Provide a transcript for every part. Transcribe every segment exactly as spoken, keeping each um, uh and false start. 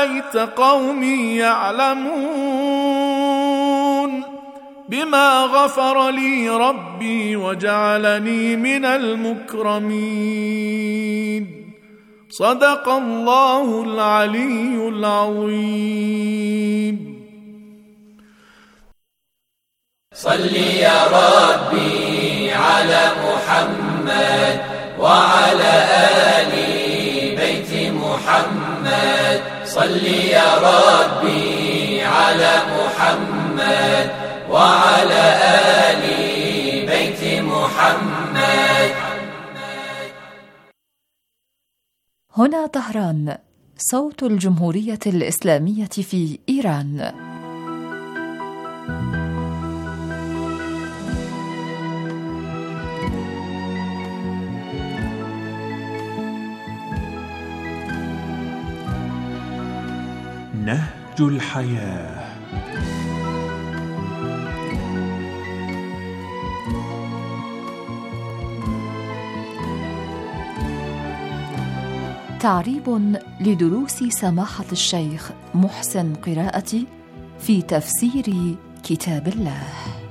ليت قومي يعلمون بما غفر لي ربي وجعلني من المكرمين. صدق الله العلي العظيم. صل يا ربي على محمد وعلى آل بيت محمد. صل يا ربي على محمد وعلى آل بيت محمد. هنا طهران، صوت الجمهورية الإسلامية في إيران. نهج الحياة. تعريب لدروس سماحة الشيخ محسن قراءتي في تفسير كتاب الله.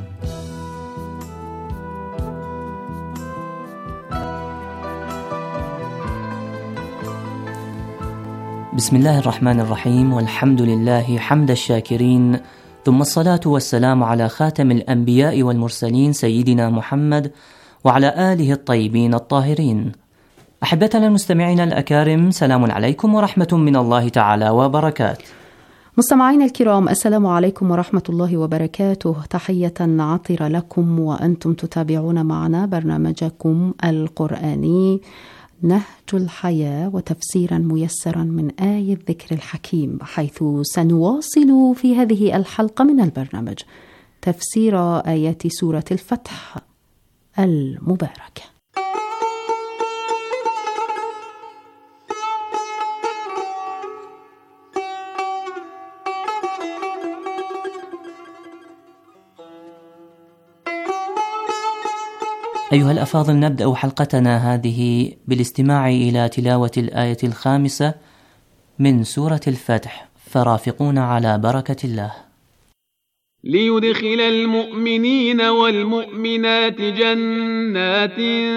بسم الله الرحمن الرحيم، والحمد لله حمد الشاكرين، ثم الصلاة والسلام على خاتم الأنبياء والمرسلين سيدنا محمد وعلى آله الطيبين الطاهرين. أحبتنا المستمعين الأكارم، سلام عليكم ورحمة من الله تعالى وبركاته. مستمعين الكرام، السلام عليكم ورحمة الله وبركاته. تحية عطرة لكم وأنتم تتابعون معنا برنامجكم القرآني نهج الحياة، وتفسيرا ميسرا من آية الذكر الحكيم، حيث سنواصل في هذه الحلقة من البرنامج تفسير آيات سورة الفتح المباركة. أيها الأفاضل، نبدأ حلقتنا هذه بالاستماع إلى تلاوة الآية الخامسة من سورة الفتح، فرافقونا على بركة الله. ليدخل المؤمنين والمؤمنات جنات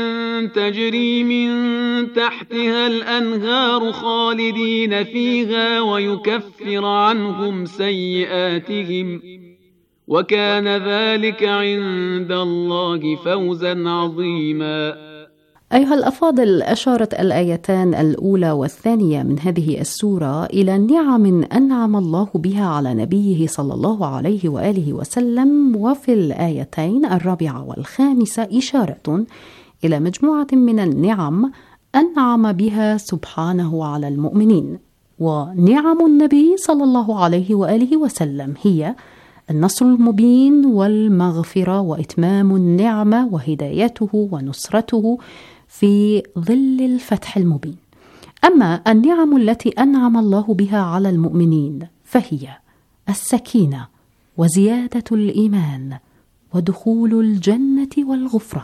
تجري من تحتها الأنهار خالدين فيها ويكفر عنهم سيئاتهم وكان ذلك عند الله فوزا عظيما. أيها الأفاضل، أشارت الآيتان الأولى والثانية من هذه السورة إلى نعم أنعم الله بها على نبيه صلى الله عليه وآله وسلم، وفي الآيتين الرابعة والخامسة إشارة إلى مجموعة من النعم أنعم بها سبحانه على المؤمنين. ونعم النبي صلى الله عليه وآله وسلم هي النصر المبين والمغفرة وإتمام النعمة وهدايته ونصرته في ظل الفتح المبين. أما النعم التي أنعم الله بها على المؤمنين فهي السكينة وزيادة الإيمان ودخول الجنة والغفران.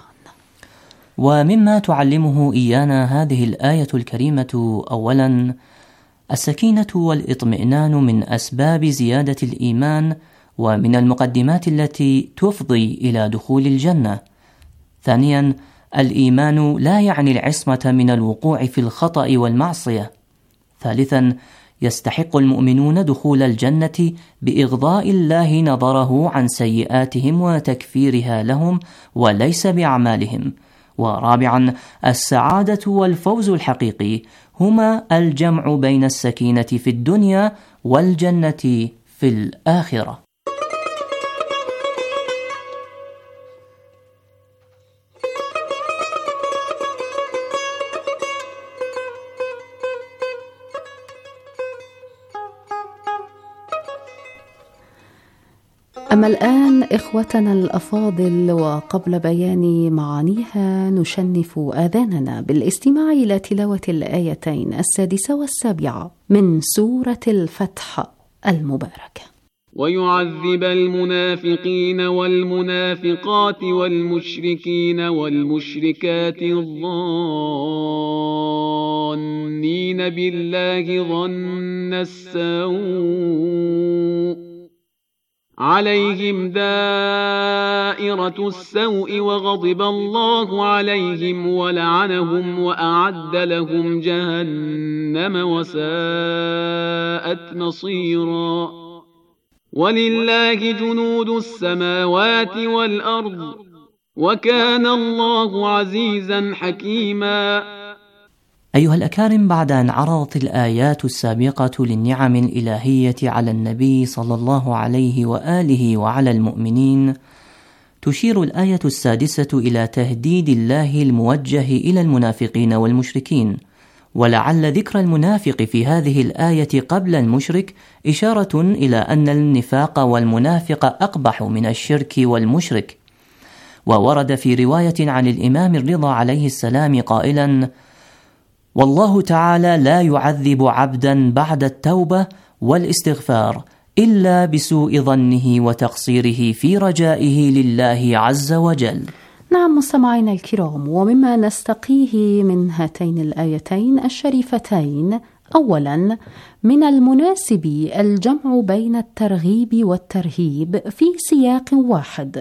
ومما تعلمه إيانا هذه الآية الكريمة، أولا السكينة والإطمئنان من أسباب زيادة الإيمان ومن المقدمات التي تفضي إلى دخول الجنة. ثانيا الإيمان لا يعني العصمة من الوقوع في الخطأ والمعصية. ثالثا يستحق المؤمنون دخول الجنة بإغضاء الله نظره عن سيئاتهم وتكفيرها لهم وليس بأعمالهم. ورابعا السعادة والفوز الحقيقي هما الجمع بين السكينة في الدنيا والجنة في الآخرة. أما الآن إخوتنا الأفاضل، وقبل بيان معانيها نشنف آذاننا بالاستماع إلى تلاوة الآيتين السادسة والسابعة من سورة الفتح المباركة. ويعذب المنافقين والمنافقات والمشركين والمشركات الظانين بالله ظن السوء عليهم دائرة السوء وغضب الله عليهم ولعنهم وأعد لهم جهنم وساءت مصيرا. ولله جنود السماوات والأرض وكان الله عزيزا حكيما. أيها الأكارم، بعد أن عرضت الآيات السابقة للنعم الإلهية على النبي صلى الله عليه وآله وعلى المؤمنين، تشير الآية السادسة إلى تهديد الله الموجه إلى المنافقين والمشركين. ولعل ذكر المنافق في هذه الآية قبل المشرك إشارة إلى أن النفاق والمنافق أقبح من الشرك والمشرك. وورد في رواية عن الإمام الرضا عليه السلام قائلا: والله تعالى لا يعذب عبدا بعد التوبة والاستغفار إلا بسوء ظنه وتقصيره في رجائه لله عز وجل. نعم مستمعينا الكرام، ومما نستقيه من هاتين الآيتين الشريفتين، أولا من المناسب الجمع بين الترغيب والترهيب في سياق واحد،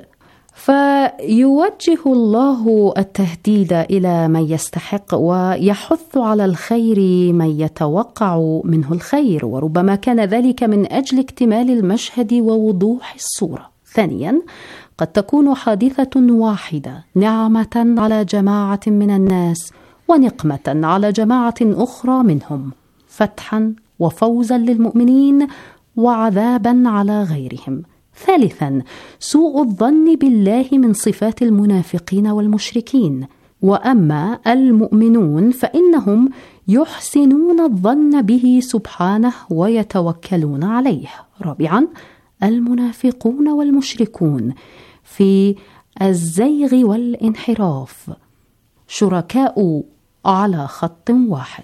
فيوجه الله التهديد إلى من يستحق ويحث على الخير من يتوقع منه الخير، وربما كان ذلك من أجل اكتمال المشهد ووضوح الصورة. ثانيا، قد تكون حادثة واحدة نعمة على جماعة من الناس ونقمة على جماعة أخرى منهم، فتحا وفوزا للمؤمنين وعذابا على غيرهم. ثالثا، سوء الظن بالله من صفات المنافقين والمشركين، وأما المؤمنون فإنهم يحسنون الظن به سبحانه ويتوكلون عليه. رابعا، المنافقون والمشركون في الزيغ والانحراف شركاء على خط واحد.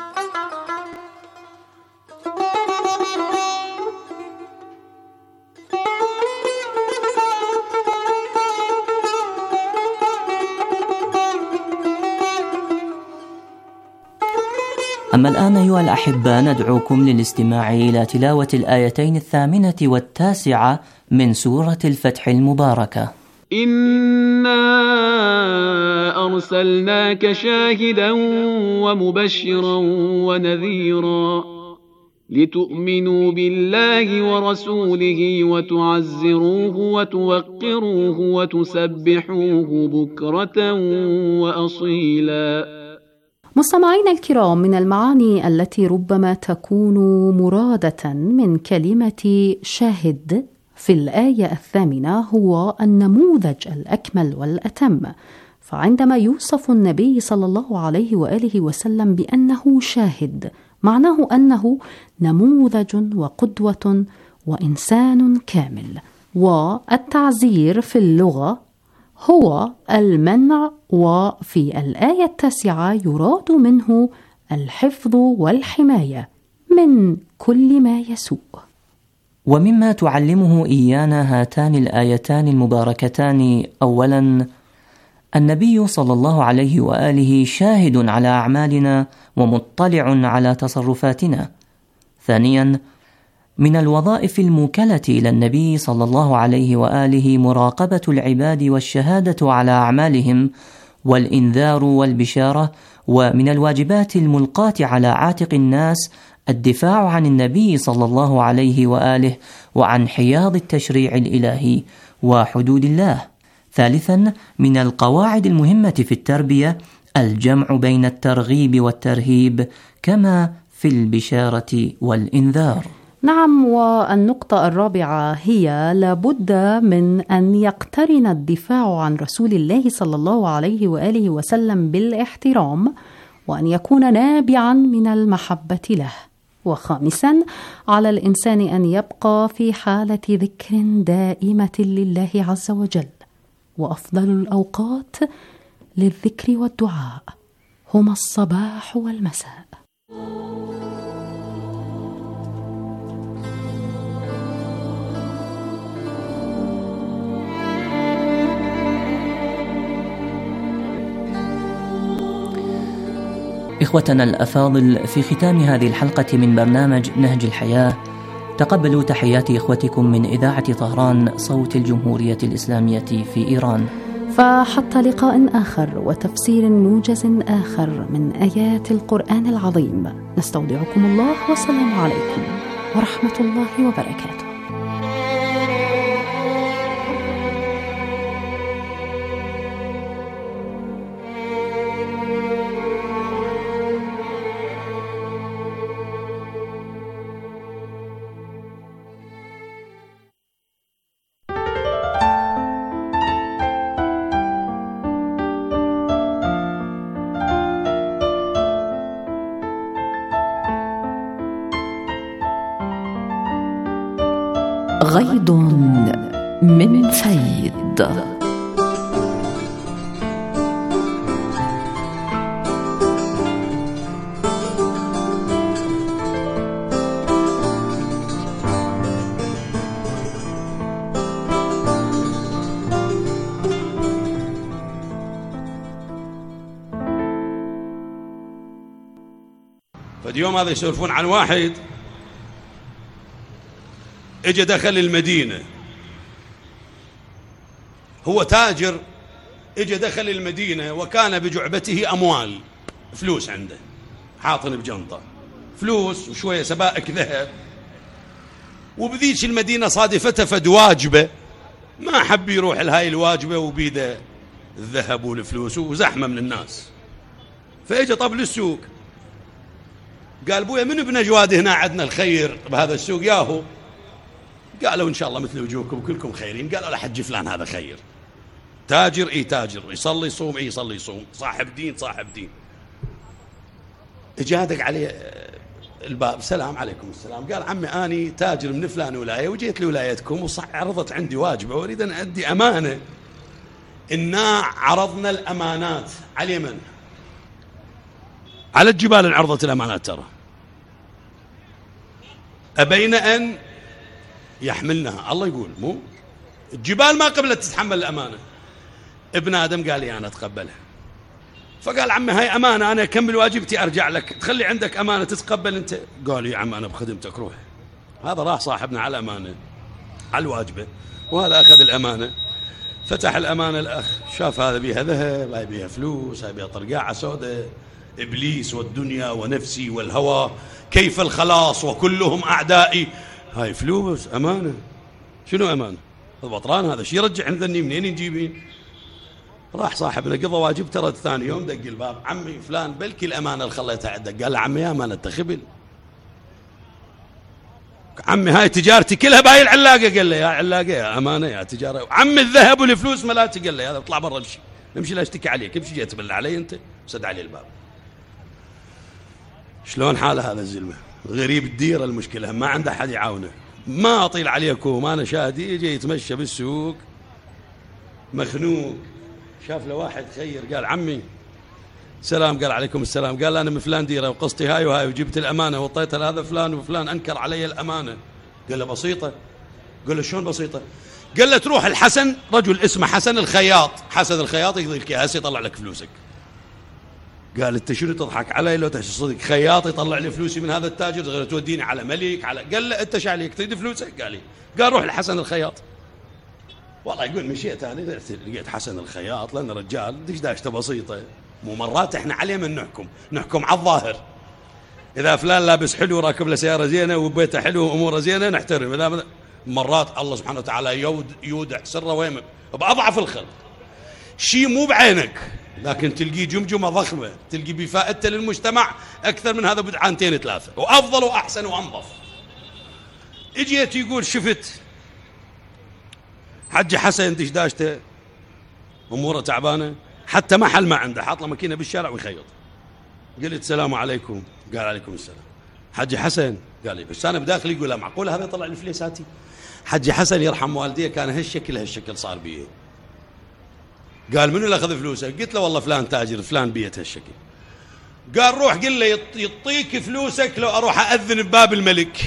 أما الآن أيها الأحبة، ندعوكم للاستماع إلى تلاوة الآيتين الثامنة والتاسعة من سورة الفتح المباركة. إنا أرسلناك شاهدا ومبشرا ونذيرا لتؤمنوا بالله ورسوله وتعزروه وتوقروه وتسبحوه بكرة وأصيلا. مستمعينا الكرام، من المعاني التي ربما تكون مرادة من كلمة شاهد في الآية الثامنة هو النموذج الأكمل والأتم. فعندما يوصف النبي صلى الله عليه وآله وسلم بأنه شاهد، معناه أنه نموذج وقدوة وإنسان كامل. والتعزير في اللغة هو المنع، وفي الآية التاسعة يراد منه الحفظ والحماية من كل ما يسوء. ومما تعلمه إيانا هاتان الآيتان المباركتان، أولا النبي صلى الله عليه وآله شاهد على أعمالنا ومطلع على تصرفاتنا. ثانيا، من الوظائف الموكلة إلى النبي صلى الله عليه وآله مراقبة العباد والشهادة على أعمالهم والإنذار والبشارة، ومن الواجبات الملقاة على عاتق الناس الدفاع عن النبي صلى الله عليه وآله وعن حياض التشريع الإلهي وحدود الله. ثالثا، من القواعد المهمة في التربية الجمع بين الترغيب والترهيب كما في البشارة والإنذار. نعم، والنقطة الرابعة هي لابد من أن يقترن الدفاع عن رسول الله صلى الله عليه وآله وسلم بالاحترام، وأن يكون نابعا من المحبة له. وخامسا، على الإنسان أن يبقى في حالة ذكر دائمة لله عز وجل، وأفضل الأوقات للذكر والدعاء هما الصباح والمساء. إخوتنا الأفاضل، في ختام هذه الحلقة من برنامج نهج الحياة، تقبلوا تحيات إخوتكم من إذاعة طهران صوت الجمهورية الإسلامية في إيران. فحتى لقاء آخر وتفسير موجز آخر من آيات القرآن العظيم، نستودعكم الله، والسلام عليكم ورحمة الله وبركاته. غيض من فيض. فاليوم هذا يسولفون عن واحد اجى دخل المدينة، هو تاجر، اجى دخل المدينة وكان بجعبته أموال، فلوس عنده حاطن بجنطة، فلوس وشوية سبائك ذهب. وبذيش المدينة صادفته فد واجبة، ما حب يروح لهاي الواجبة وبيده الذهب والفلوس وزحمة من الناس. فاجى طب للسوق، قال بويا من ابن جواد هنا عندنا الخير بهذا السوق ياهو؟ قالوا إن شاء الله مثل وجوهكم كلكم خيرين. قالوا لحج فلان هذا خير، تاجر إيه تاجر، يصلي يصوم إيه يصلي يصوم، صاحب دين صاحب دين. اجادك عليه الباب، سلام عليكم السلام. قال عمي أني تاجر من فلان ولاية وجيت لولايتكم وعرضت عندي واجبة وأريد أن أدي أمانة. إنا عرضنا الأمانات على اليمن، على الجبال عرضت الأمانات، ترى أبين أن يحملنها. الله يقول مو الجبال ما قبلت تتحمل الأمانة. ابن آدم قال لي أنا أتقبلها. فقال عمي هاي أمانة، أنا أكمل واجبتي أرجع لك، تخلي عندك أمانة تتقبل أنت؟ قال يا عم أنا بخدمتك روح. هذا راح صاحبنا على الأمانة على الواجبة، وهذا أخذ الأمانة، فتح الأمانة الأخ، شاف هذا بيها ذهب، هاي بيها فلوس، هاي بيها طرقاعة سوداء، إبليس والدنيا ونفسي والهوى، كيف الخلاص وكلهم أعدائي. هاي فلوس أمانة، شنو أمانة؟ البطران هذا شي يرجع عندني منين نجيبين؟ راح صاحبنا قضى واجب، ترى ثاني يوم دق الباب، عمي فلان بلكي الأمانة اللي خليتها عندك. قال عمي يا أمانة تخبل، عمي هاي تجارتي كلها بهاي العلاقة. قال له يا علاقة يا أمانة يا تجارة، عمي الذهب والفلوس ملاتي. قال له هذا اطلع برا امشي امشي لا اشتكي عليك، امشي جيت تبلع علي أنت. سد علي الباب. شلون حاله هذا الزلمة؟ غريب الديرة، المشكلة ما عنده أحد يعاونه. ما أطيل عليكم، أنا شاهدي، يجي يتمشى بالسوق مخنوق، شاف له واحد خير، قال عمي سلام. قال عليكم السلام. قال أنا من فلان ديرة وقصتي هاي وهاي، وجبت الأمانة وطيتها لهذا فلان وفلان أنكر علي الأمانة. قال له بسيطة. قال له شلون بسيطة؟ قال له تروح الحسن، رجل اسمه حسن الخياط، حسن الخياط يقضي لك هسه يطلع لك فلوسك. قال انت شنو تضحك علي؟ لو تحكي صدق خياط يطلع لي فلوسي من هذا التاجر، غير توديني على ملك على. قال له انت شعليك تريد فلوسك؟ قال لي. قال روح لحسن الخياط. والله يقول مشيت انا لقيت حسن الخياط، لان رجال دشداشته بسيطه، مو مرات احنا عليه من نحكم نحكم على الظاهر. اذا فلان لابس حلو راكب له سياره زينه وبيته حلو واموره زينه نحترم، اذا مرات الله سبحانه وتعالى يود يودع سره ويم باضعف الخلق، شيء مو بعينك لكن تلقي جمجمة ضخمة، تلقي بفائدته للمجتمع أكثر من هذا بدعانتين ثلاثة، وأفضل وأحسن وأنظف. اجيت يقول شفت حج حسن دشداشته أموره تعبانة، حتى محل ما عنده، حاط له ماكينة بالشارع ويخيط. قلت السلام عليكم. قال عليكم السلام. حج حسن؟ قال لي بس أنا بداخلي يقول لا معقول هذا يطلع لي فليساتي؟ حج حسن يرحم والديه كان هالشكل هالشكل صار بيه. قال منو اللي أخذ فلوسه؟ قلت له والله فلان تاجر فلان بيت هالشكل. قال روح قل له يعطيك فلوسك لو أروح أذن بباب الملك.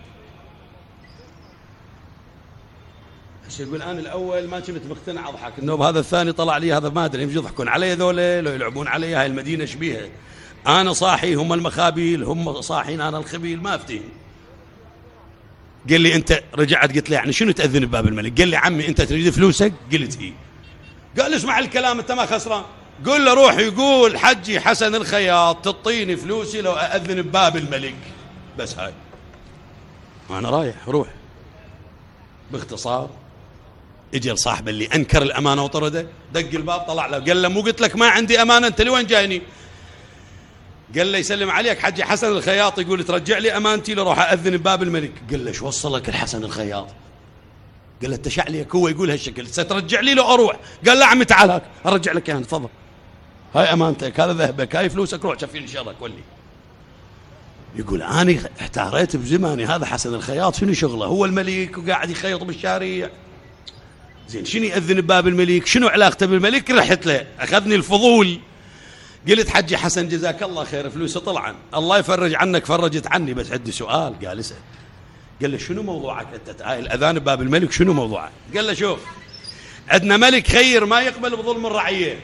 يقول أنا الأول ما كنت مقتنع أضحك النوب، هذا الثاني طلع لي هذا ما أدري يضحكون علي ذولا لو يلعبون علي، هاي المدينة شبيهة أنا صاحي هم المخابيل، هم صاحين أنا الخبيل، ما أفتهم. قال لي أنت، رجعت قلت له يعني شنو تأذن بباب الملك؟ قال لي عمي أنت تريد فلوسك؟ قلت إيه. قال اسمع الكلام أنت ما خسران. قل له روح يقول حجي حسن الخياط تعطيني فلوسي لو أأذن بباب الملك. بس هاي وأنا رايح روح. باختصار اجى لصاحبه اللي انكر الامانه وطرده، دق الباب طلع له قال له مو قلت لك ما عندي امانه، انت لوين جايني؟ قال له يسلم عليك حجي حسن الخياط يقول ترجع لي امانتي لو راح اذن بباب الملك. قال له شو وصلك الحسن الخياط؟ قال له اتش عليك هو يقول هالشكل سترجع لي لو اروح؟ قال له عمي تعال هاك ارجع لك اياها تفضل، هاي امانتك، هذا ذهبك، هاي فلوسك، روح شفي لي شرك ولي. يقول أنا احتاريت بزماني، هذا حسن الخياط شنو شغله؟ هو الملك وقاعد يخيط بالشارع، زين شنو يأذن بباب الملك؟ شنو علاقته بالملك؟ رحت له أخذني الفضول. قلت حجي حسن جزاك الله خير فلوسه طلعا، الله يفرج عنك فرجت عني، بس عندي سؤال. قال اسأل. قال له شنو موضوعك أنت؟ هاي الأذان بباب الملك شنو موضوعك؟ قال له شوف عندنا ملك خير ما يقبل بظلم الرعية.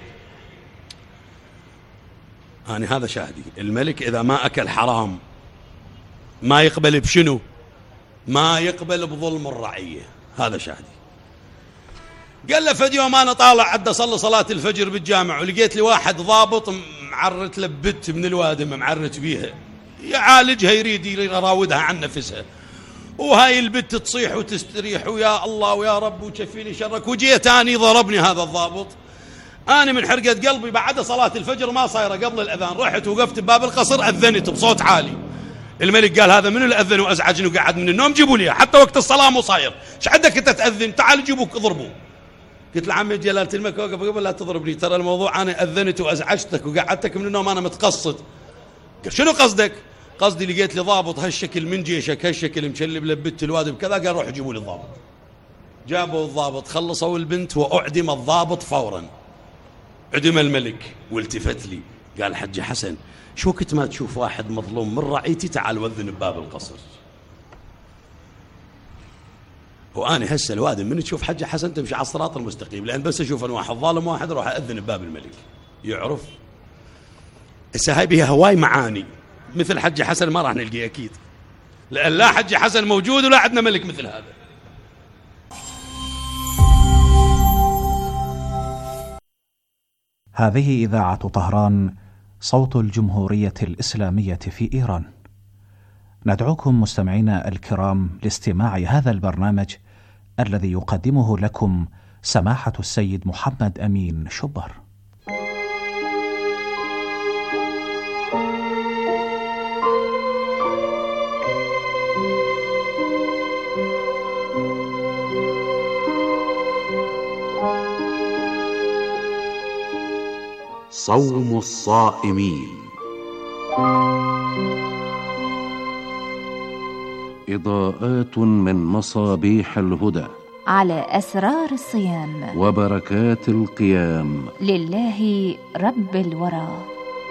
أنا هذا شاهدي، الملك إذا ما أكل حرام ما يقبل بشنو؟ ما يقبل بظلم الرعية، هذا شاهدي. قال له فد يوم أنا طالع عد صلي صلاة الفجر بالجامع ولقيت لي واحد ضابط معرت لبت من الوادم معرت بيها يعالجها يريد يراودها عن نفسها، وهاي البت تصيح وتستريح ويا الله ويا رب وشفيني شرك. وجيت أني ضربني هذا الضابط، أنا من حرقة قلبي بعد صلاة الفجر ما صايرة قبل الأذان رحت وقفت بباب القصر أذنت بصوت عالي. الملك قال هذا من اللي أذن وأزعجني وقعد من النوم جيبوا لي حتى وقت الصلاة مو صاير، ايش عندك انت تأذن؟ تعال جيبوك اضربوا. قلت له عمي جلالة الملك وقف قبل لا تضربني، ترى الموضوع أنا أذنت وأزعجتك وقعدتك من النوم أنا متقصد. قال شنو قصدك؟ قصدي لقيت لي ضابط هالشكل من جيشك هالشكل مشلب لبت الوادي بكذا. قال روح جيبوا لي الضابط. جابوا الضابط خلصوا البنت وأعدم الضابط فورا. عدم الملك والتفت لي قال حجي حسن شو كنت ما تشوف واحد مظلوم من رعيتي تعال وذن بباب القصر. وأنا هسه الوادم من تشوف حجي حسن تمشي على الصراط المستقيم، لأن بس أشوف أن واحد ظالم واحد أروح أذن بباب الملك يعرف. هسه هاي بها هواي معاني، مثل حجي حسن ما راح نلقيه أكيد، لأن لا حجي حسن موجود ولا عندنا ملك مثل هذا. هذه إذاعة طهران صوت الجمهورية الإسلامية في إيران. ندعوكم مستمعينا الكرام لاستماع هذا البرنامج الذي يقدمه لكم سماحة السيد محمد أمين شبر. صوم الصائمين. إضاءات من مصابيح الهدى على أسرار الصيام وبركات القيام لله رب الورى.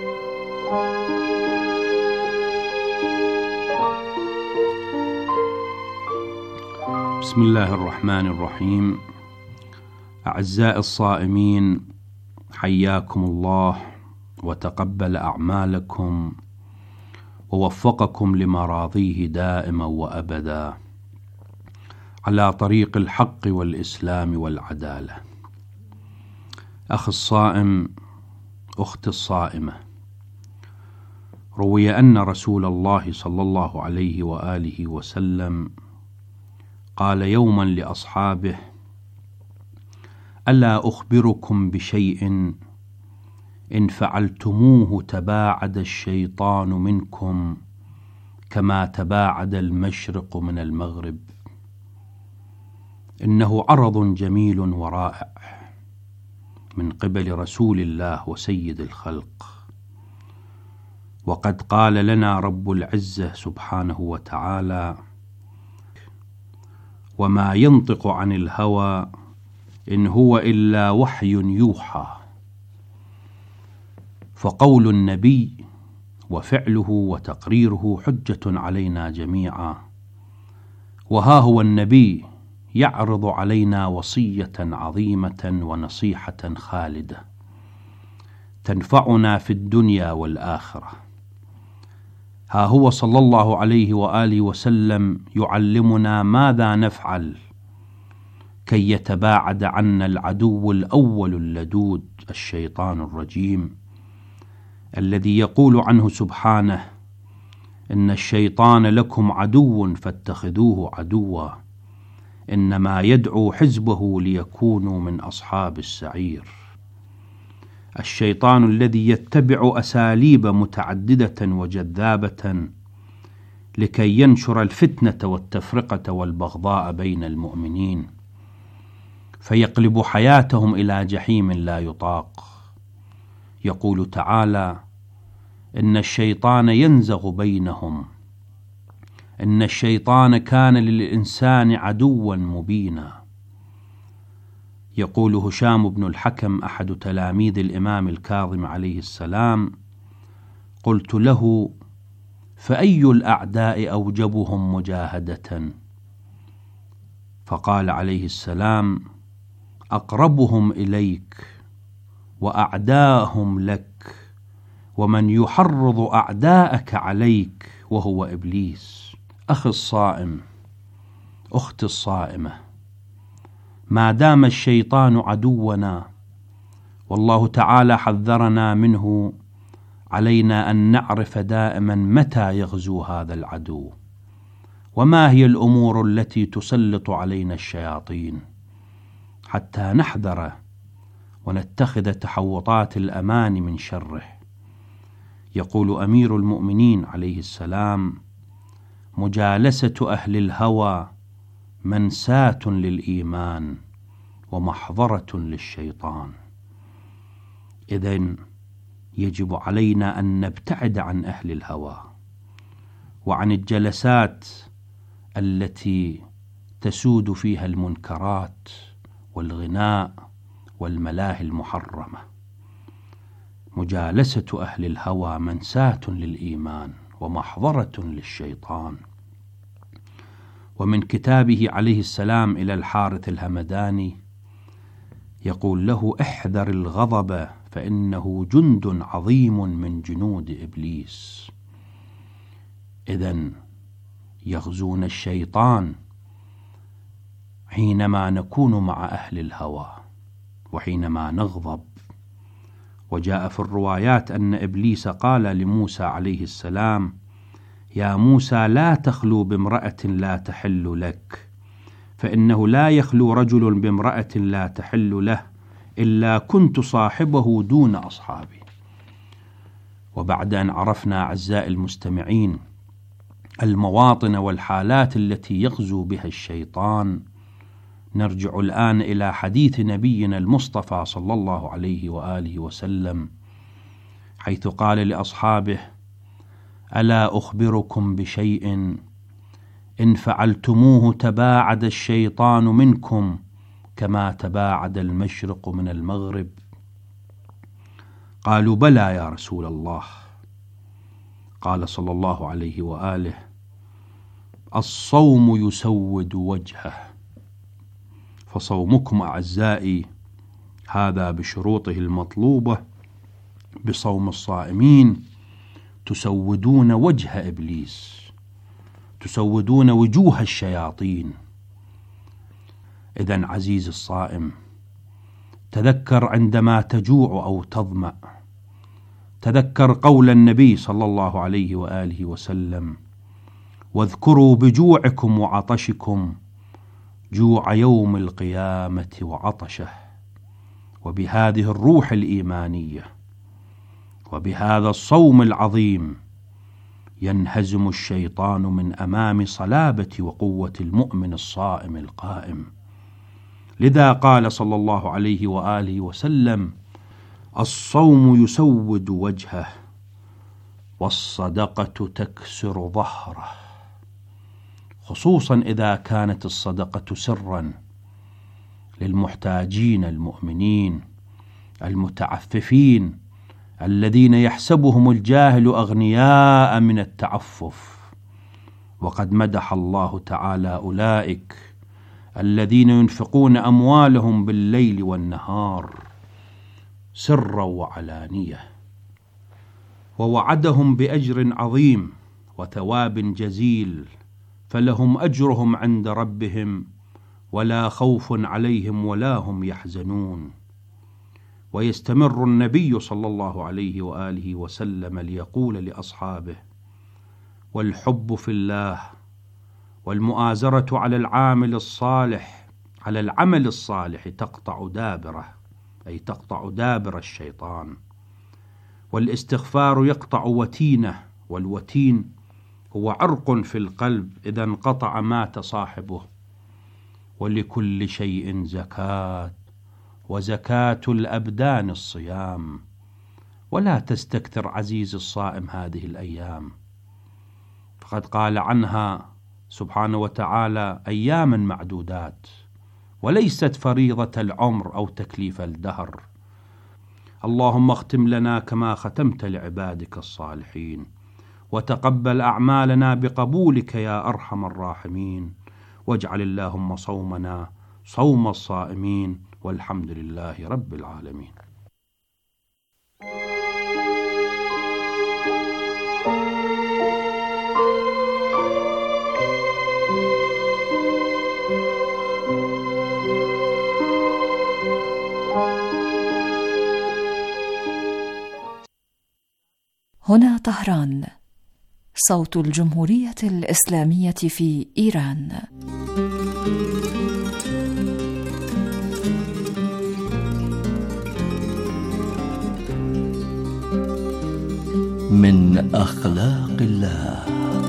بسم الله الرحمن الرحيم. أعزائي الصائمين، حياكم الله وتقبل أعمالكم ووفقكم لمراضيه دائما وأبدا على طريق الحق والإسلام والعدالة. أخي الصائم، أختي الصائمة، روي أن رسول الله صلى الله عليه وآله وسلم قال يوما لأصحابه: ألا أخبركم بشيء إن فعلتموه تباعد الشيطان منكم كما تباعد المشرق من المغرب؟ إنه عرض جميل ورائع من قبل رسول الله وسيد الخلق، وقد قال لنا رب العزة سبحانه وتعالى: وما ينطق عن الهوى إن هو إلا وحي يوحى. فقول النبي وفعله وتقريره حجة علينا جميعا، وها هو النبي يعرض علينا وصية عظيمة ونصيحة خالدة تنفعنا في الدنيا والآخرة. ها هو صلى الله عليه وآله وسلم يعلمنا ماذا نفعل كي يتباعد عنا العدو الأول اللدود الشيطان الرجيم، الذي يقول عنه سبحانه: إن الشيطان لكم عدو فاتخذوه عدوا، إنما يدعو حزبه ليكونوا من أصحاب السعير. الشيطان الذي يتبع أساليب متعددة وجذابة لكي ينشر الفتنة والتفرقة والبغضاء بين المؤمنين، فيقلب حياتهم إلى جحيم لا يطاق. يقول تعالى: إن الشيطان ينزغ بينهم، إن الشيطان كان للإنسان عدوا مبينا. يقول هشام بن الحكم أحد تلاميذ الإمام الكاظم عليه السلام: قلت له: فأي الأعداء أوجبهم مجاهدة؟ فقال عليه السلام: أقربهم إليك وأعداهم لك، ومن يحرض أعداءك عليك وهو إبليس. أخي الصائم، أختي الصائمة، ما دام الشيطان عدونا والله تعالى حذرنا منه، علينا أن نعرف دائما متى يغزو هذا العدو، وما هي الأمور التي تسلط علينا الشياطين، حتى نحذر ونتخذ تحوطات الأمان من شره. يقول أمير المؤمنين عليه السلام: مجالسة أهل الهوى منساة للإيمان ومحضرة للشيطان. إذن يجب علينا أن نبتعد عن أهل الهوى وعن الجلسات التي تسود فيها المنكرات والغناء والملاهي المحرمة. مجالسة أهل الهوى منساة للإيمان ومحضرة للشيطان. ومن كتابه عليه السلام إلى الحارث الهمداني يقول له: احذر الغضب فإنه جند عظيم من جنود إبليس. إذن يغزون الشيطان حينما نكون مع أهل الهوى وحينما نغضب. وجاء في الروايات أن إبليس قال لموسى عليه السلام: يا موسى لا تخلو بامرأة لا تحل لك، فإنه لا يخلو رجل بامرأة لا تحل له إلا كنت صاحبه دون أصحابي. وبعد أن عرفنا أعزائي المستمعين المواطن والحالات التي يغزو بها الشيطان، نرجع الآن إلى حديث نبينا المصطفى صلى الله عليه وآله وسلم، حيث قال لأصحابه: ألا أخبركم بشيء إن فعلتموه تباعد الشيطان منكم كما تباعد المشرق من المغرب؟ قالوا: بلى يا رسول الله. قال صلى الله عليه وآله: الصوم يسود وجهه. فصومكم أعزائي هذا بشروطه المطلوبة بصوم الصائمين تسودون وجه إبليس، تسودون وجوه الشياطين. إذن عزيز الصائم، تذكر عندما تجوع أو تظمأ، تذكر قول النبي صلى الله عليه وآله وسلم: واذكروا بجوعكم وعطشكم جوع يوم القيامة وعطشه. وبهذه الروح الإيمانية وبهذا الصوم العظيم ينهزم الشيطان من أمام صلابة وقوة المؤمن الصائم القائم. لذا قال صلى الله عليه وآله وسلم: الصوم يسود وجهه والصدقة تكسر ظهره، خصوصا إذا كانت الصدقة سرا للمحتاجين المؤمنين المتعففين الذين يحسبهم الجاهل أغنياء من التعفف. وقد مدح الله تعالى أولئك الذين ينفقون أموالهم بالليل والنهار سرا وعلانية، ووعدهم بأجر عظيم وثواب جزيل، فلهم أجرهم عند ربهم ولا خوف عليهم ولا هم يحزنون. ويستمر النبي صلى الله عليه وآله وسلم ليقول لأصحابه: والحب في الله والمؤازرة على العامل الصالح على العمل الصالح تقطع دابره، أي تقطع دابر الشيطان، والاستغفار يقطع وتينه، والوتين هو عرق في القلب إذا انقطع مات صاحبه. ولكل شيء زكاة، وزكاة الأبدان الصيام، ولا تستكثر عزيز الصائم هذه الأيام، فقد قال عنها سبحانه وتعالى: أياما معدودات، وليست فريضة العمر أو تكليف الدهر. اللهم اختم لنا كما ختمت لعبادك الصالحين، وتقبل أعمالنا بقبولك يا أرحم الراحمين، واجعل اللهم صومنا صوم الصائمين، والحمد لله رب العالمين. هنا طهران، صوت الجمهورية الإسلامية في إيران. من أخلاق الله.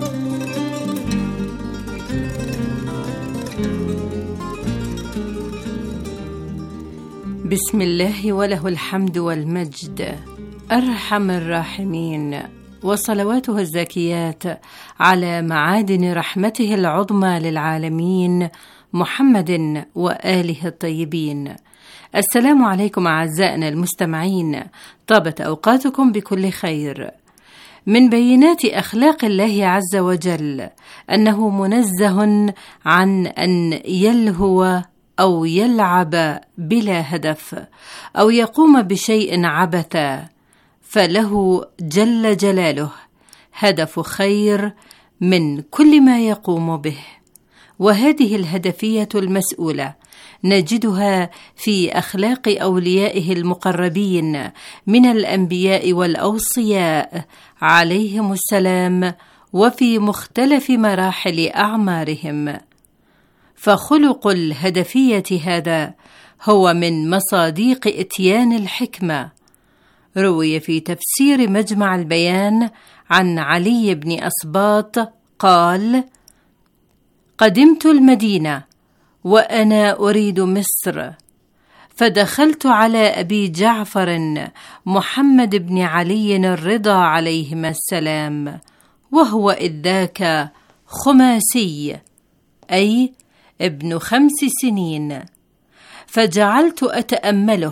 بسم الله وله الحمد والمجد، أرحم الراحمين، وصلواته الزاكيات على معادن رحمته العظمى للعالمين محمد وآله الطيبين. السلام عليكم أعزائنا المستمعين، طابت أوقاتكم بكل خير. من بينات أخلاق الله عز وجل أنه منزه عن أن يلهو أو يلعب بلا هدف، أو يقوم بشيء عبثا، فله جل جلاله هدف خير من كل ما يقوم به. وهذه الهدفية المسؤولة نجدها في أخلاق أوليائه المقربين من الأنبياء والأوصياء عليهم السلام، وفي مختلف مراحل أعمارهم. فخلق الهدفية هذا هو من مصاديق إتيان الحكمة. روي في تفسير مجمع البيان عن علي بن أسباط قال: قدمت المدينة وأنا أريد مصر، فدخلت على أبي جعفر محمد بن علي الرضا عليهما السلام، وهو إذ ذاك خماسي، أي ابن خمس سنين، فجعلت أتأمله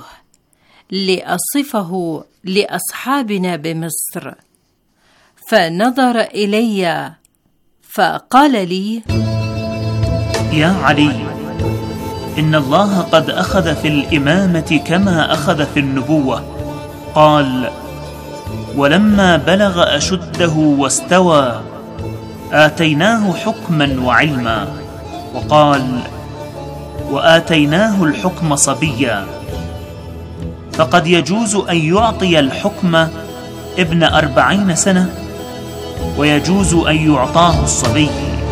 لأصفه لأصحابنا بمصر، فنظر إلي فقال لي: يا علي، إن الله قد أخذ في الإمامة كما أخذ في النبوة. قال: ولما بلغ أشده واستوى آتيناه حكما وعلما. وقال: وآتيناه الحكم صبيا. فقد يجوز أن يعطي الحكم ابن أربعين سنة، ويجوز أن يعطاه الصبي.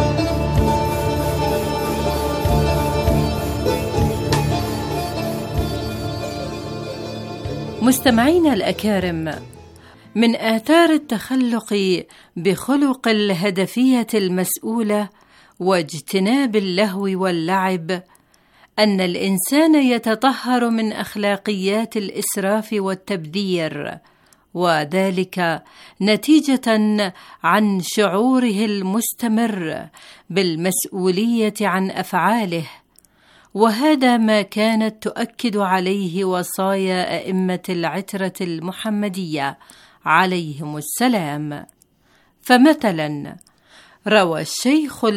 مستمعين الأكارم، من آثار التخلق بخلق الهدفية المسؤولة واجتناب اللهو واللعب أن الإنسان يتطهر من أخلاقيات الإسراف والتبذير، وذلك نتيجة عن شعوره المستمر بالمسؤولية عن أفعاله. وهذا ما كانت تؤكد عليه وصايا أئمة العترة المحمدية عليهم السلام. فمثلا روى الشيخ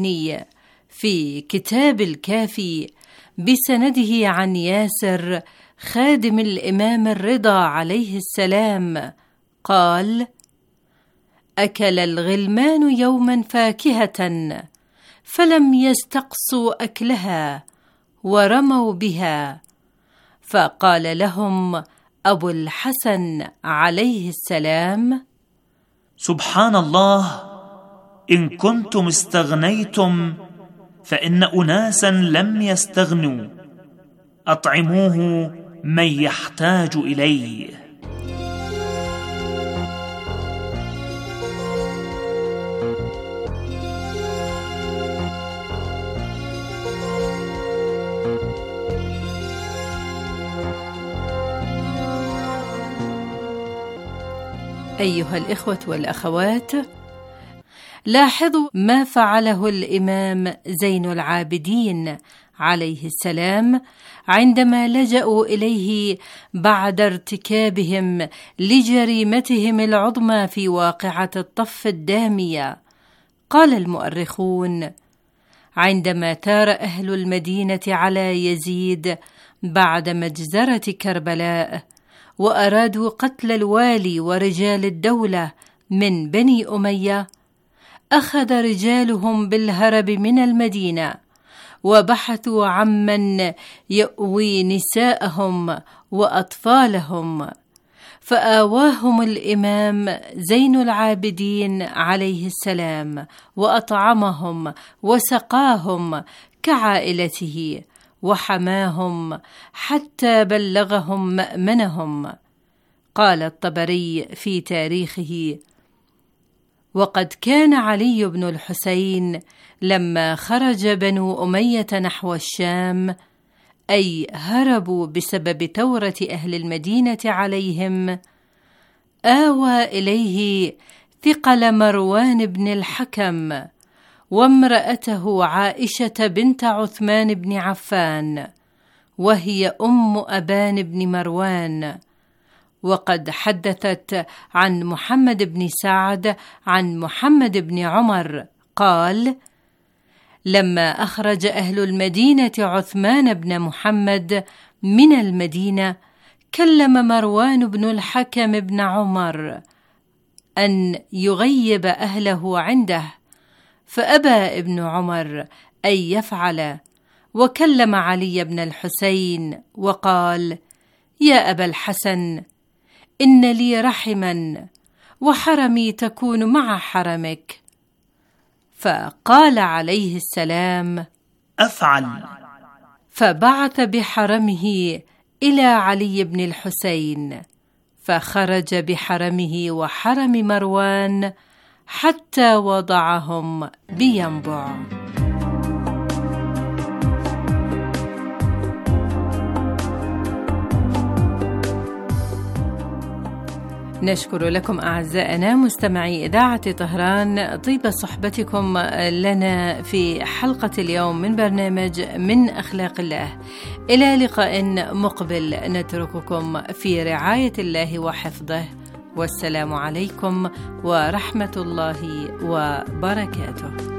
الكليني في كتاب الكافي بسنده عن ياسر خادم الإمام الرضا عليه السلام قال: أكل الغلمان يوما فاكهة فلم يستقصوا أكلها ورموا بها، فقال لهم أبو الحسن عليه السلام: سبحان الله، إن كنتم استغنيتم فإن أناسا لم يستغنوا، أطعموه من يحتاج إليه. أيها الإخوة والأخوات، لاحظوا ما فعله الإمام زين العابدين عليه السلام عندما لجأوا إليه بعد ارتكابهم لجريمتهم العظمى في واقعة الطف الدامية. قال المؤرخون: عندما ثار أهل المدينة على يزيد بعد مجزرة كربلاء وأرادوا قتل الوالي ورجال الدولة من بني أمية، أخذ رجالهم بالهرب من المدينة وبحثوا عمن يؤوي نساءهم وأطفالهم، فآواهم الإمام زين العابدين عليه السلام وأطعمهم وسقاهم كعائلته وحماهم حتى بلغهم مأمنهم. قال الطبري في تاريخه: وقد كان علي بن الحسين لما خرج بنو أمية نحو الشام، أي هربوا بسبب ثورة أهل المدينة عليهم، آوى إليه ثقل مروان بن الحكم وامرأته عائشة بنت عثمان بن عفان، وهي أم أبان بن مروان. وقد حدثت عن محمد بن سعد عن محمد بن عمر قال: لما أخرج أهل المدينة عثمان بن محمد من المدينة، كلم مروان بن الحكم بن عمر أن يغيب أهله عنده، فأبى ابن عمر أن يفعل، وكلم علي بن الحسين وقال: يا أبا الحسن، إن لي رحما وحرمي تكون مع حرمك. فقال عليه السلام: أفعل. فبعث بحرمه إلى علي بن الحسين، فخرج بحرمه وحرم مروان حتى وضعهم بينبع. نشكر لكم أعزائنا مستمعي إذاعة طهران طيب صحبتكم لنا في حلقة اليوم من برنامج من أخلاق الله. إلى لقاء مقبل نترككم في رعاية الله وحفظه، والسلام عليكم ورحمة الله وبركاته.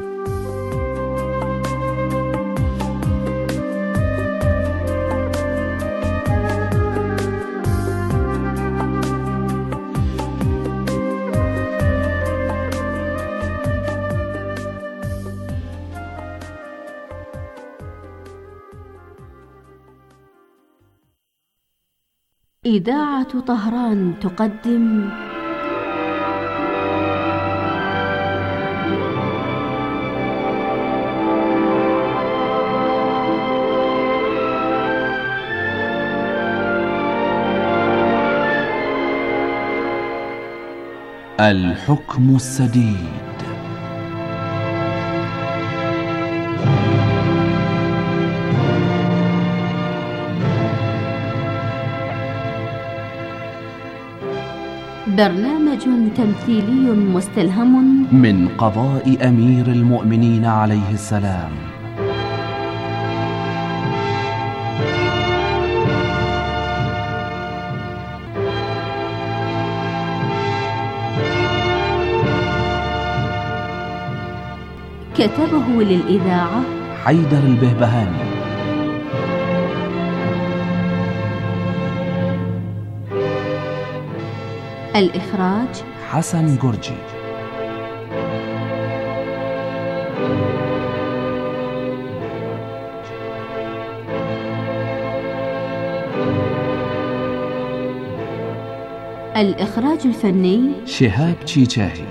إذاعة طهران تقدم الحكم السديد. برنامج تمثيلي مستلهم من قضاء أمير المؤمنين عليه السلام. كتبه للإذاعة حيدر البهبهاني. الإخراج حسن جورجي. الإخراج الفني شهاب تشيشاهي.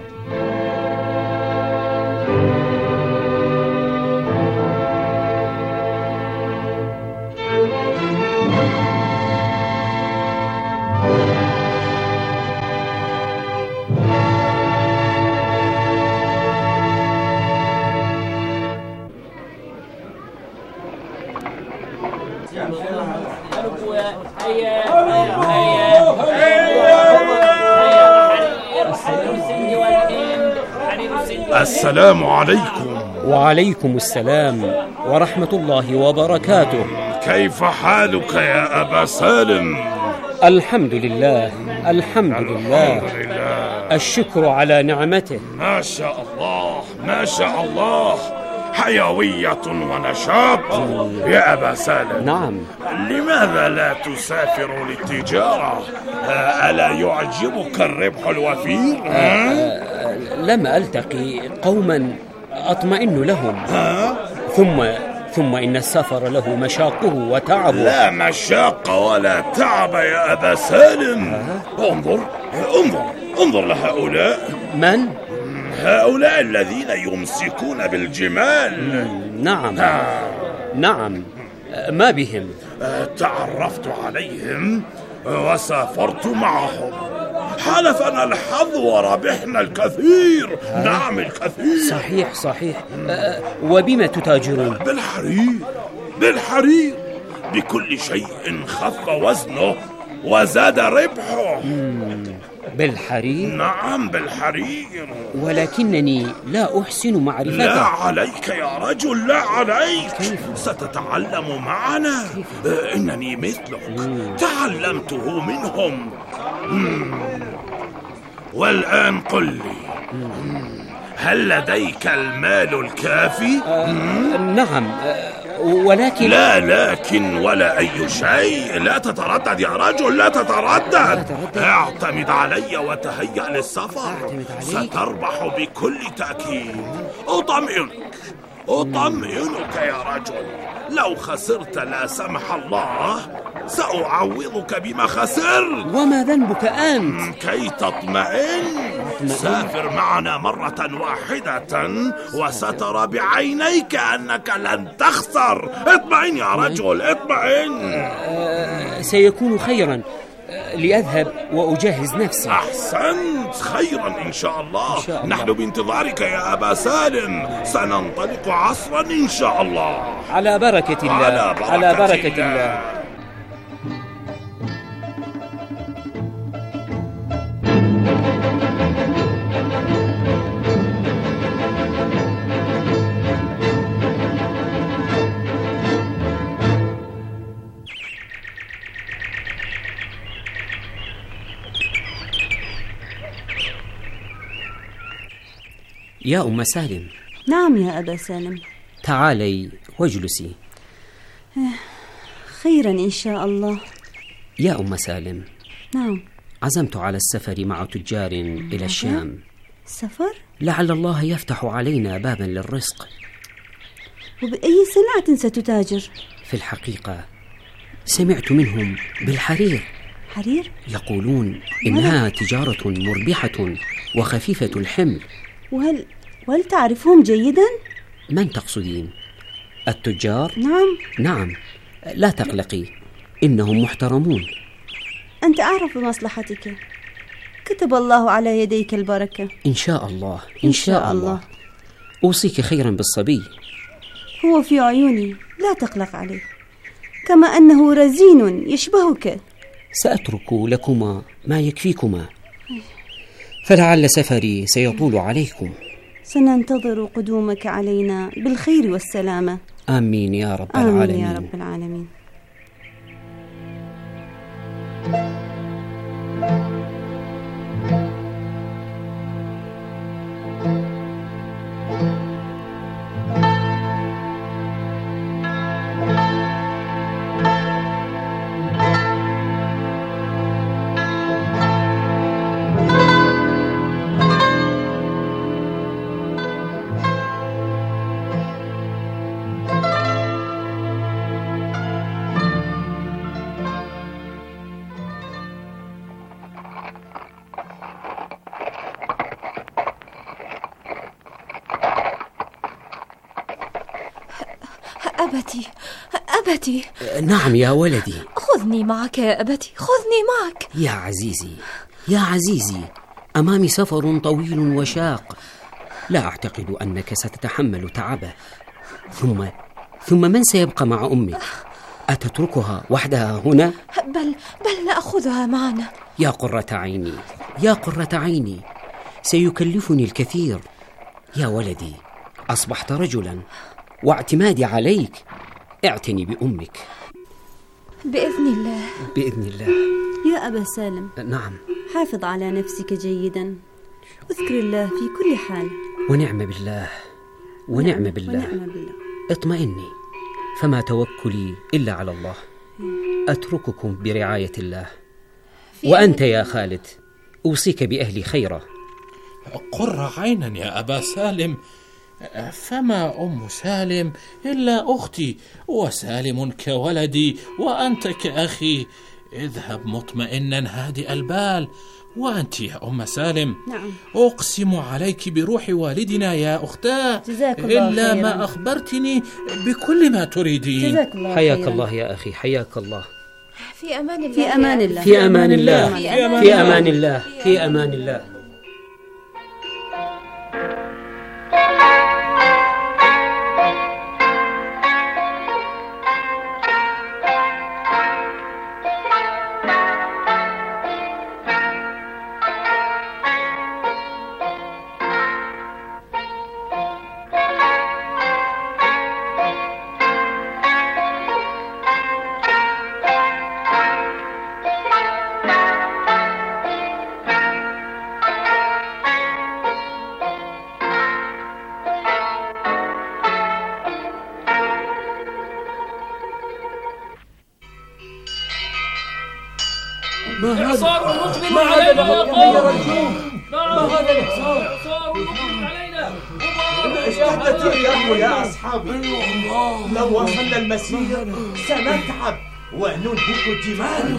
السلام عليكم. وعليكم السلام ورحمة الله وبركاته. كيف حالك يا أبا سالم؟ الحمد لله الحمد لله, الشكر على نعمته. ما شاء الله ما شاء الله، حيوية ونشاط يا أبا سالم. نعم. لماذا لا تسافر للتجارة؟ ألا يعجبك الربح الوفير؟ لم ألتقي قوما أطمئن لهم. ثم ثم إن السفر له مشاقه وتعبه. لا مشاق ولا تعب يا أبا سالم. انظر انظر انظر لهؤلاء. من؟ هؤلاء الذين يمسكون بالجمال. نعم آه. نعم، ما بهم؟ تعرفت عليهم وسافرت معهم، حالفنا الحظ وربحنا الكثير. آه. نعم الكثير. صحيح صحيح. أه وبما تتاجرون؟ بالحرير بالحرير بكل شيء خف وزنه وزاد ربحه. بالحرير؟ نعم بالحرير. ولكنني لا أحسن معرفته. لا عليك يا رجل، لا عليك. كيف؟ ستتعلم معنا. كيف؟ إنني مثلك. مم. تعلمته منهم. مم. والآن قل لي، هل لديك المال الكافي؟ آه نعم، آه ولكن لا لكن ولا أي شيء. لا تتردد يا رجل، لا تتردد. اعتمد علي وتهيأ للسفر. ستربح بكل تأكيد. أطمئنك أطمئنك يا رجل. لو خسرت لا سمح الله سأعوضك بما خسرت. وما ذنبك أنت؟ كي تطمئن سافر معنا مرة واحدة وسترى بعينيك أنك لن تخسر. اطمئن يا رجل اطمئن. أه سيكون خيرا، لأذهب وأجهز نفسي. أحسنت، خيرا إن شاء الله. إن شاء الله. نحن بانتظارك يا أبا سالم، سننطلق عصرا إن شاء الله. على بركة الله. على بركة, على بركة الله, الله. يا أم سالم. نعم يا أبا سالم. تعالي واجلسي. خيرا إن شاء الله. يا أم سالم. نعم. عزمت على السفر مع تجار إلى الشام. سفر؟ لعل الله يفتح علينا بابا للرزق. وبأي سلعة ستتاجر؟ في الحقيقة سمعت منهم بالحرير. حرير؟ يقولون إنها تجارة مربحة وخفيفة الحمل. وهل وهل تعرفهم جيدا؟ من تقصدين؟ التجار؟ نعم. نعم، لا تقلقي، إنهم محترمون. أنت أعرف بمصلحتك. كتب الله على يديك البركة. إن شاء الله إن شاء, شاء الله. الله أوصيك خيرا بالصبي. هو في عيوني، لا تقلق عليه، كما أنه رزين يشبهك. سأترك لكما ما يكفيكما، فلعل سفري سيطول عليكم. سننتظر قدومك علينا بالخير والسلامة. آمين يا رب آمين العالمين. يا رب العالمين. أبتي أبتي. نعم يا ولدي. خذني معك يا أبتي، خذني معك. يا عزيزي يا عزيزي، أمامي سفر طويل وشاق، لا أعتقد أنك ستتحمل تعبه. ثم ثم من سيبقى مع أمك؟ أتتركها وحدها هنا؟ بل بل نأخذها معنا. يا قرة عيني يا قرة عيني، سيكلفني الكثير. يا ولدي، أصبحت رجلا واعتمادي عليك، اعتني بأمك. بإذن الله بإذن الله. يا أبا سالم. نعم. حافظ على نفسك جيدا، اذكر الله في كل حال. ونعم بالله ونعم بالله. ونعم بالله. اطمئني، فما توكلي إلا على الله. أترككم برعاية الله. وأنت يا خالد، أوصيك بأهلي خيرا. قر عينا يا أبا سالم، فما أم سالم إلا أختي، وسالم كولدي وأنت كأخي. اذهب مطمئنا هادئ البال. وأنت يا أم سالم، نعم. أقسم عليك بروح والدنا يا أختاه إلا خيراً. ما أخبرتني بكل ما تريدين. الله حياك خيراً. الله يا أخي، حياك الله. في أمان الله. في أمان الله. في أمان الله. في أمان الله. في أمان الله. ما هذا ما هذا ما هذا الإحصار علينا. استهدت الرياح يا أصحابي، لو وصلنا المسير سنتعب وننهك الدماء.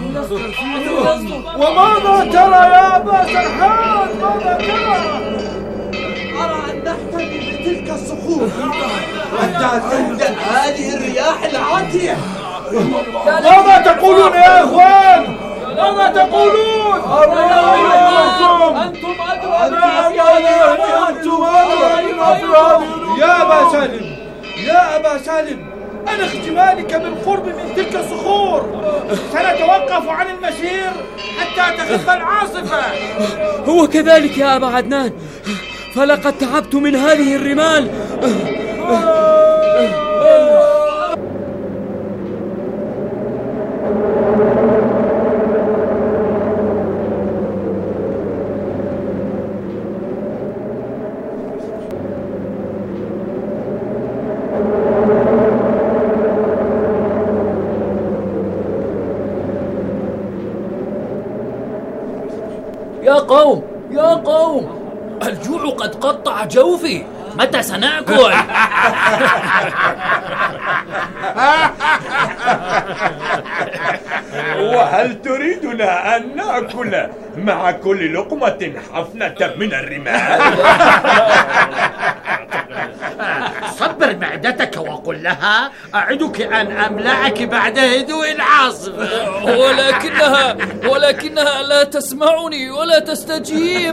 وماذا ترى يا أبا سرحان؟ ماذا ترى؟ أرى أن نحتمي بتلك الصخور حتى تبدأ هذه الرياح العاتية. ماذا تقولون يا إخوان؟ ماذا تقولون؟ أرأيتم أنتم أدرى أنتم أدرى يا أبا سالم يا أبا سالم، أنا اختمالك بالقرب من تلك الصخور. سنتوقف عن المسير حتى تخف العاصفة. هو كذلك يا أبا عدنان، فلقد تعبت من هذه الرمال. يا قوم يا قوم، الجوع قد قطع جوفي، متى سنأكل؟ وهل تريدنا أن نأكل مع كل لقمة حفنة من الرمال؟ صبر معدتك وقل لها أعدك أن أملأك بعد هدوء العاصفة. ولكنها ولكنها لا تسمعني ولا تستجيب.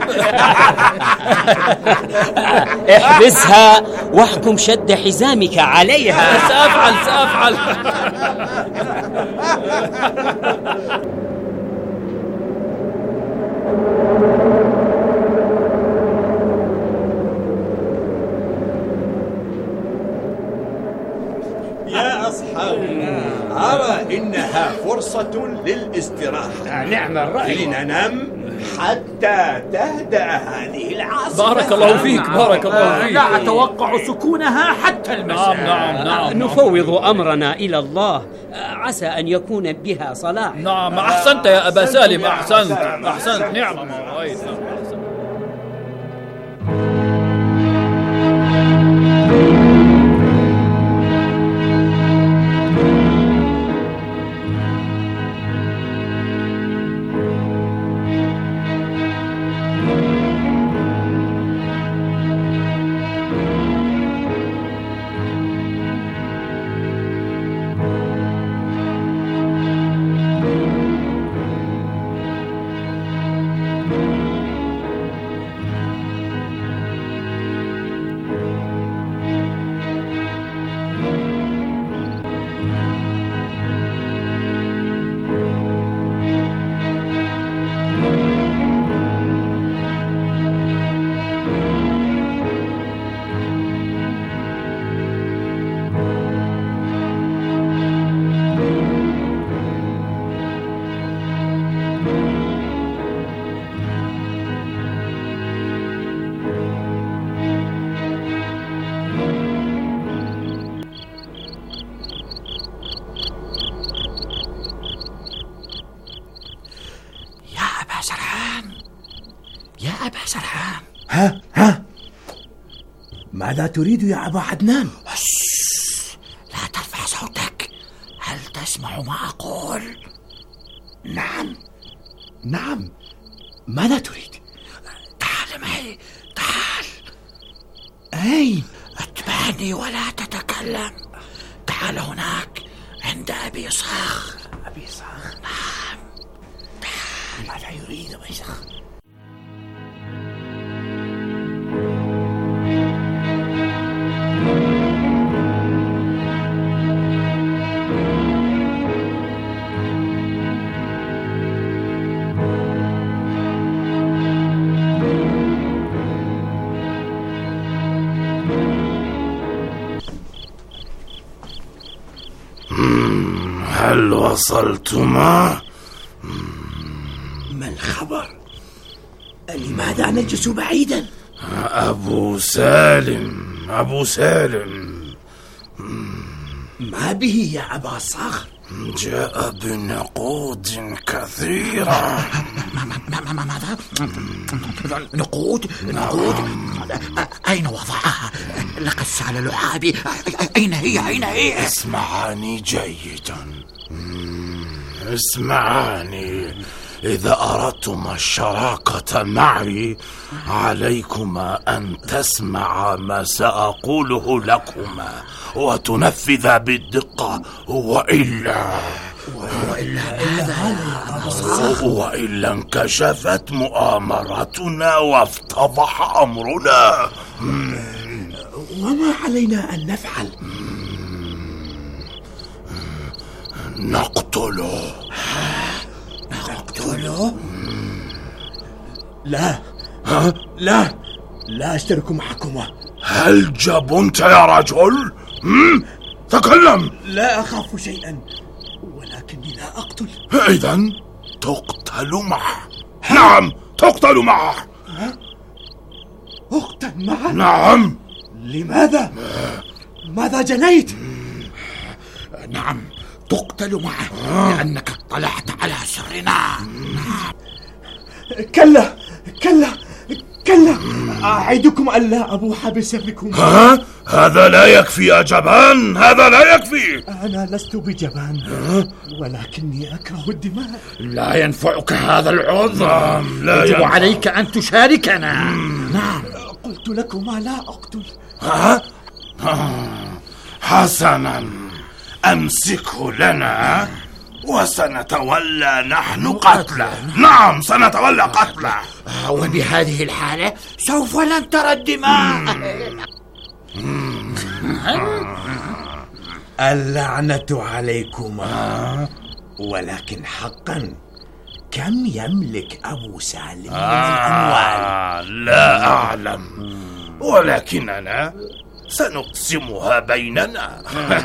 احبسها واحكم شد حزامك عليها. سأفعل سأفعل. يا أصحابي، أرى إنها فرصة للاستراحة. نعم الرأي. لننام حتى تهدأ هذه العاصفة. بارك الله فيك بارك الله فيك. لا أتوقع سكونها حتى المساء. نعم نعم نعم. نفوض أمرنا إلى الله، عسى أن يكون بها صلاح. نعم أحسنت يا أبا سالم، أحسنت أحسنت. نعم ما رأيت. أبا سرحان. ها ها ماذا تريد يا أبا عدنان؟ لا ترفع صوتك. هل تسمع ما أقول؟ نعم نعم. ماذا تريد؟ تعال معي، تعال. أين؟ اتبعني ولا تتكلم. تعال هناك عند أبي صخر. أبي صخر؟ نعم. تعال. ماذا يريد أبي صخر؟ هل وصلتما؟ ما الخبر؟ لماذا نجلس بعيدا؟ أبو سالم أبو سالم ما به يا أبا صخر؟ جاء بنقود كثيرة. ماذا؟ نقود؟ نقود؟ أين وضعها؟ لقد سال لعابي. أين هي؟ أين هي؟ اسمعاني جيدا، اسمعاني. إذا أردتما الشراكة معي عليكما أن تسمع ما سأقوله لكما وتنفذ بالدقة، وإلا وإلا انكشفت مؤامرتنا وافتضح أمرنا. وما علينا أن نفعل؟ نقتله. نقتله؟ لا ها؟ لا لا أشترك معكما. هل جبنت يا رجل؟ مم؟ تكلم. لا أخاف شيئا ولكني لا أقتل. إذن تقتل معه. نعم تقتل معه. ها؟ أقتل معه؟ نعم. لماذا؟ ماذا جنيت؟ نعم تقتل معه لأنك طلعت على سرنا. كلا كلا كلا، أعدكم ألا أبوح بسركم. ها؟ هذا لا يكفي يا جبان، هذا لا يكفي. أنا لست بجبان ولكني أكره الدماء. لا ينفعك هذا العذر. نعم لا يجب ينفع. عليك أن تشاركنا. نعم قلت لكما لا أقتل. ها؟ حسنا، أمسكه لنا وسنتولى نحن قتله. نعم سنتولى قتله. وبهذه الحالة سوف لن ترى الدماء. اللعنة عليكما. ولكن حقا كم يملك أبو سالم من آه الأموال؟ لا أعلم، ولكننا سنقسمها بيننا.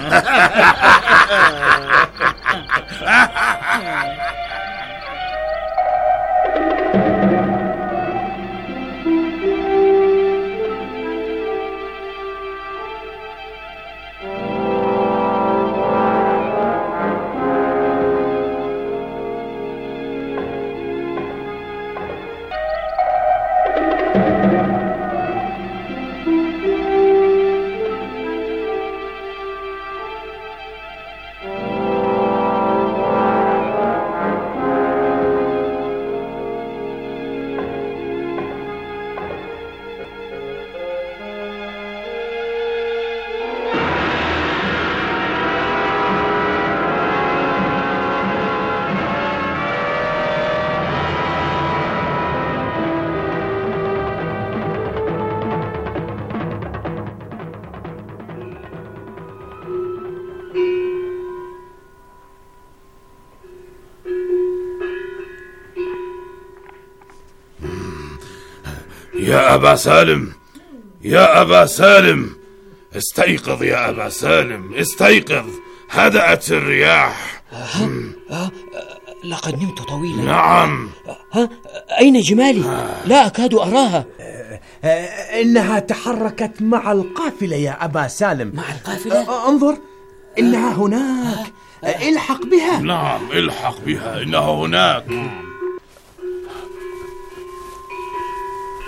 يا أبا سالم، يا أبا سالم، استيقظ يا أبا سالم، استيقظ. هدأت الرياح. ها؟ ها؟ لقد نمت طويلا. نعم. ها؟ أين جمالي؟ لا أكاد أراها. إنها تحركت مع القافلة يا أبا سالم. مع القافلة؟ انظر إنها هناك. الحق بها. نعم الحق بها، إنها هناك.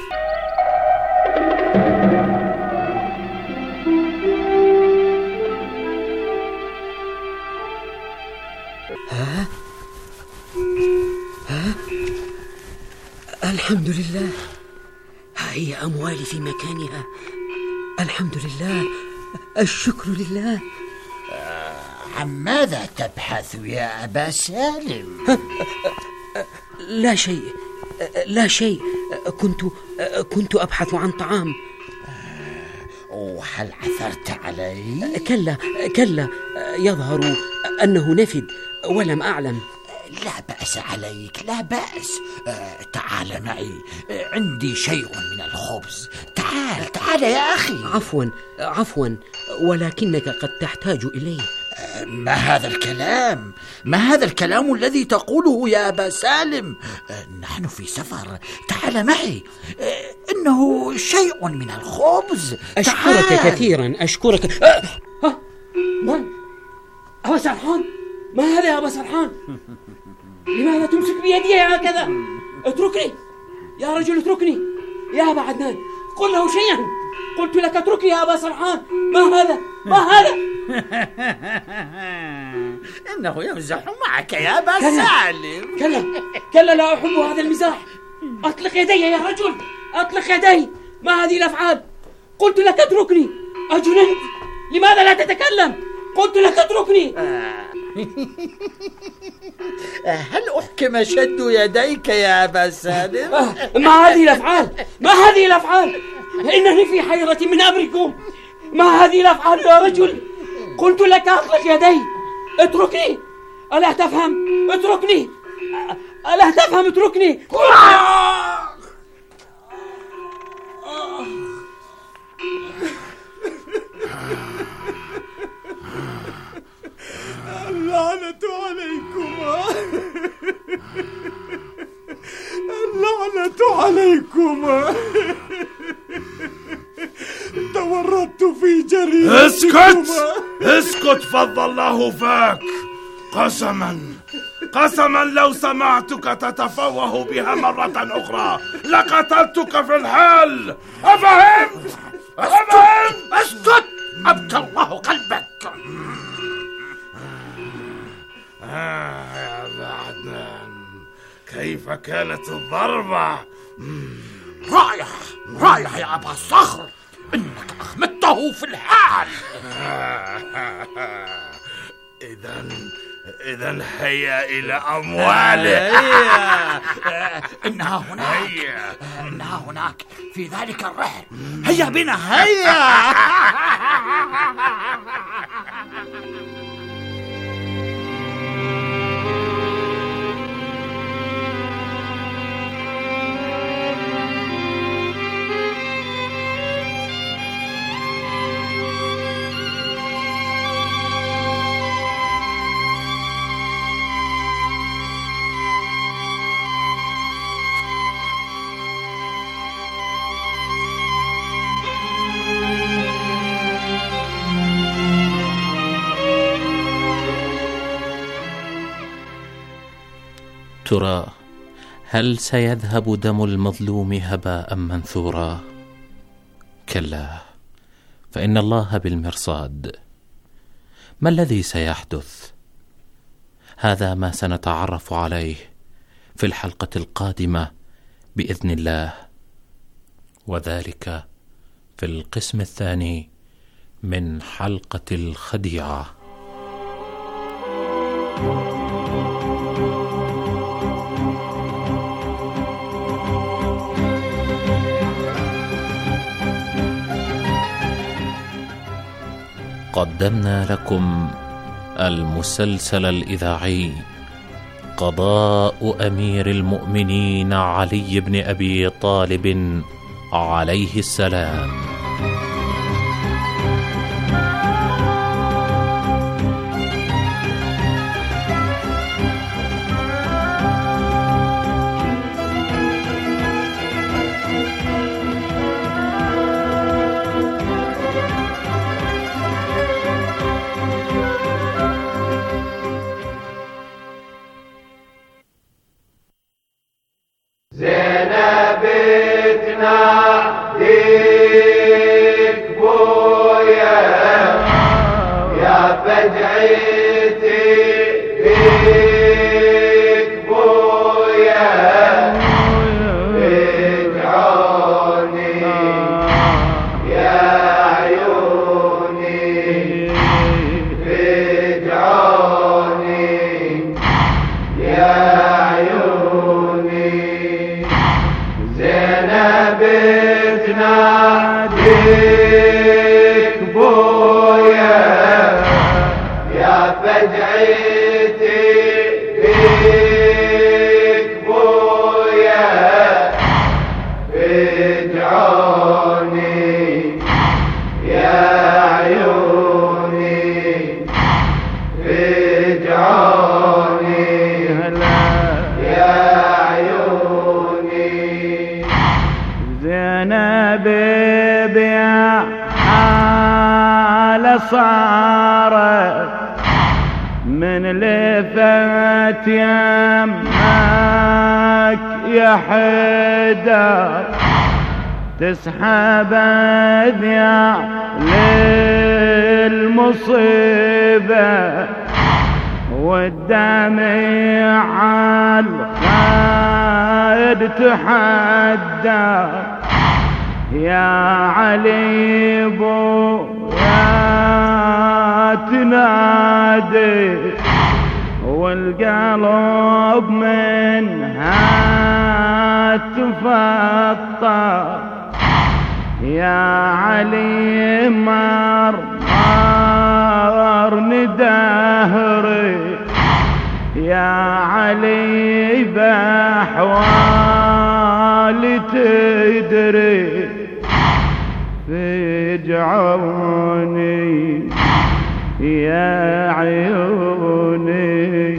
الحمد لله، ها هي أموالي في مكانها. الحمد لله، الشكر لله. عن ماذا تبحث يا أبا سالم؟ لا شيء لا شيء، كنت كنت أبحث عن طعام. وهل عثرت عليه؟ كلا كلا، يظهر أنه نفد ولم أعلم. لا بأس عليك، لا بأس. آه، تعال معي، آه، عندي شيء من الخبز. تعال تعال يا أخي. عفوا عفوا، ولكنك قد تحتاج إليه. آه، ما هذا الكلام؟ ما هذا الكلام الذي تقوله يا أبا سالم؟ آه، نحن في سفر، تعال معي. آه، إنه شيء من الخبز. أشكرك تعال. كثيرا، أشكرك. آه، ها من؟ أبا سرحان؟ ما هذا يا أبا سرحان؟ لماذا تمسك بيدي هكذا؟ اتركني يا رجل، اتركني يا أبا عدنان، قل له شيئا. قلت لك اتركني يا أبا سرحان. ما هذا؟ ما هذا؟ إنه يمزح معك يا أبا سالم. كلا كلا، لا أحب هذا المزاح. أطلق يدي يا رجل، أطلق يدي. ما هذه الأفعال؟ قلت لك اتركني. أجننت؟ لماذا لا تتكلم؟ قلت لك اتركني. هل أحكم شد يديك يا أبا سالم؟ ما هذه الأفعال؟ ما هذه الأفعال؟ إنني في حيرة من أمركم. ما هذه الأفعال يا رجل؟ قلت لك أطلق يدي. اتركني. ألا تفهم؟ اتركني. ألا تفهم؟ اتركني. اللعنة عليكما، اللعنة عليكما، تورطت في جريمة. اسكت اسكت، فض الله فاك. قسما قسما لو سمعتك تتفوه بها مرة أخرى لقتلتك في الحال. أفهمت؟ أفهمت؟ اسكت، أبكى الله قلبك. آه يا أبا عدنان، كيف كانت الضربة؟ رايح رايح يا أبا الصخر، إنك أخمدته في الحال. إذن إذن هيا إلى أمواله. إنها هناك، إنها هناك في ذلك الرحل. هيا بنا، هيا. ترى هل سيذهب دم المظلوم هباء منثورا؟ كلا، فإن الله بالمرصاد. ما الذي سيحدث؟ هذا ما سنتعرف عليه في الحلقة القادمة بإذن الله، وذلك في القسم الثاني من حلقة الخديعة. قدمنا لكم المسلسل الإذاعي قضاء أمير المؤمنين علي بن أبي طالب عليه السلام. بيك بويا فجعتي بيك بويا ادعوني يا عيوني ادعوني يا عيوني زينب بيا حال صارت من لفت يمك يا حيدر تسحب يا للمصيبة والدمع عالخد تحدى يا علي بو يا تنادي والقلب منها تفطر يا علي مر مر ندهري يا علي بأحوالي تدري فجعوني يا عيوني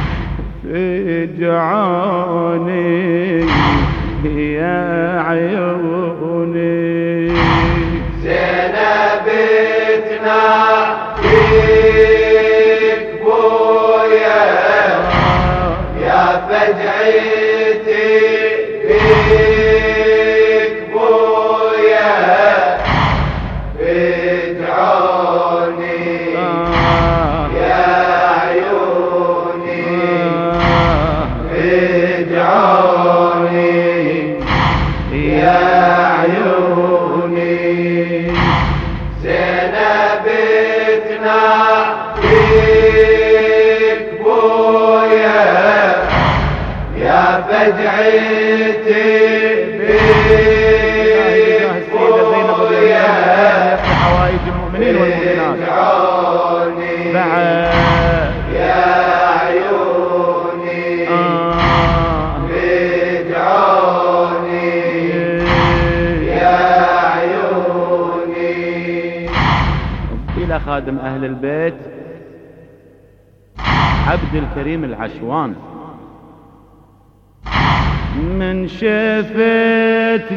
فجعوني يا عيوني زينبتنا فيك بويا يا فجعتي فيك بويا ادعوني يا عيوني ادعوني يا عيوني زينبتنا فيك بويا يا فجعتي فيك بويا حوائج المؤمنين والمؤمنات بعد يا عيوني ادعوني يا عيوني. إلى خادم أهل البيت عبد الكريم العشوان. من شفت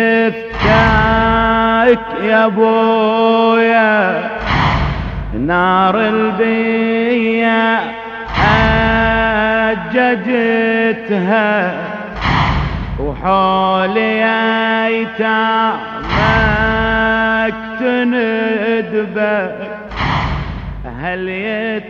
جثتك يا ابويا نار البيا أججتها وحولي ايتامك تندبك هل